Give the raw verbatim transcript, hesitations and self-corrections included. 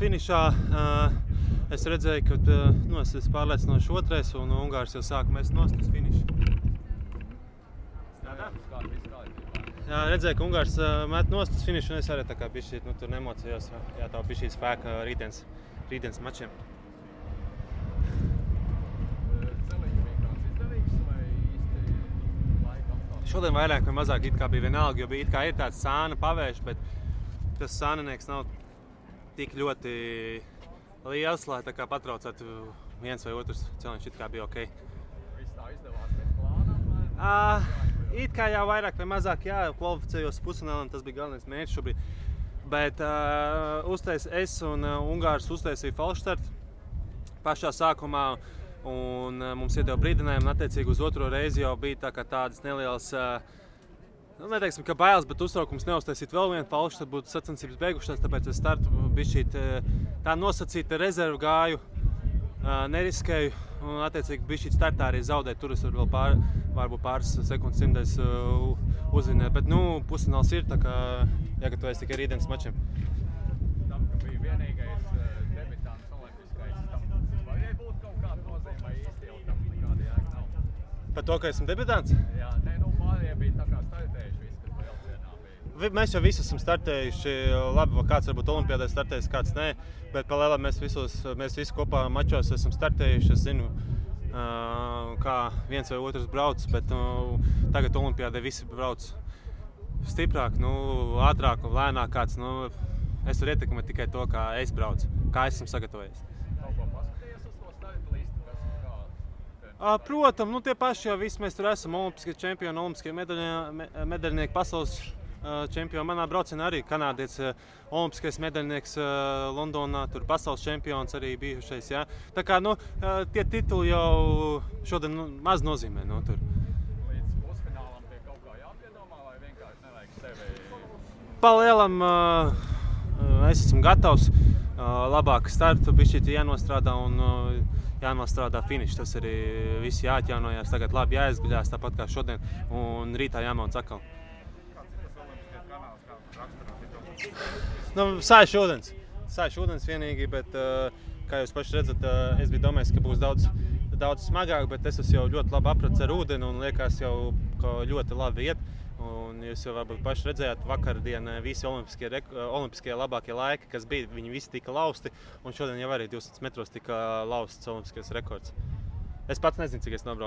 finišā es redzēju, ka nu, es esmu pārliecinoši otrais un Ungārs jau sāka mest nost uz finišu. Jā, redzēju, ka Ungārs met nost uz finišu un es arī tā kā bišķīt, nu, tur nemocījos, jā, tā bišķīt spēka rītdienas, rītdienas mačiem. Šodien vairāk vai mazāk it kā bija vienalga, jo bija it kā ir tāds sāna pavērš, bet tas sāninieks nav tik ļoti liels, lai tā kā patraucētu viens vai otrs celiņš, it kā bija ok. Viss tā izdevās pēc plānam? Uh, it kā jau vairāk vai mazāk, jā, kvalificējos pusfinālam, tas bija galvenais mērķis šobrīd. Bet uh, uztais es un uh, Ungārs uztaisīja falšstartu pašā sākumā. Un uh, mums iedeva brīdinājumu, un attiecīgi uz otro reizi jau bija tā kā tādas nelielas, uh, nu, neteiksim, ka bailes, bet uztraukums neuztaisīt vēl vienu falšu, tad būtu sacensības beigušās, tāpēc es startu bišķīt uh, tā nosacīta rezervu gāju, uh, neriskēju, un attiecīgi bišķīt startā arī zaudēt, tur es varu vēl pār, varbūt pāris sekundes simtais uh, uzvinēt, bet, nu, pusfināls ir, tā kā jāgatavojas tikai rītdienas mačiem. Tam, ka bija vienīgais uh, debitants olimpiskais, tam vajag būt kaut kāda nozīme, vai īsti jau tam nekāda jēga nav? Par to, ka esmu debitants? Jā, ne, nu, pārējie bija tā kā startējuši viss, kas Lielcienā bija. Mēs jau visi esam startējuši, labi, kāds varbūt olimpiādē startējis, kāds ne, bet palēlā mēs visos, mēs visi kopā mačos esam startējuši, es zinu, kā viens vai otrs brauc, bet nu, tagad olimpiādē visi brauc stiprāk, nu, ātrāk un lēnāk kāds, nu, es varu ietekmēt tikai to, kā es braucu, kā es esmu sagatavojies. Kaut ko paskatījies uz to starta listu, kas un kā? Uh, Protams, nu, tie paši jau visi mēs tur esam, olimpiskie čempioni, olimpiskie medaļnieki, pasaules uh, čempioni. Manā braucienā arī kanādietis, uh, olimpiskais medaļnieks uh, Londonā, tur pasaules čempions arī bijušais, jā. Tā kā, nu, uh, tie tituli jau šodien nu, maz nozīmē, nu, tur. Līdz pusfinālam pie kaut kā jāpiedomā, vai vienkārši nevajag sevi? Palielam uh, es esmu gatavs, uh, labāk startu, bišķīt jānostrādā un uh, jānostrādā finišs. Tas arī viss jāatjaunojās, tagad labi jāizguļās tāpat kā šodien un rītā jāmauc atkal. Kāds ir tas olimpiskais kanāls, kā raksturā situācija? Nu, sāļš ūdens. Sāļš ūdens vienīgi, bet, uh, kā jūs paši redzat, uh, es biju domājis, ka būs daudz, daudz smagāk, bet es esmu jau ļoti labi apracis ar ūdeni un liekas jau, ka ļoti labi iet. Un jūs jau varbūt paši redzējāt, vakardien visi olimpiskie, olimpiskie labākie laiki, kas bija, viņi visi tika lausti, un šodien jau arī divsimt metros tika lausts olimpiskais rekords. Es pats nezinu, cik es nobraucu.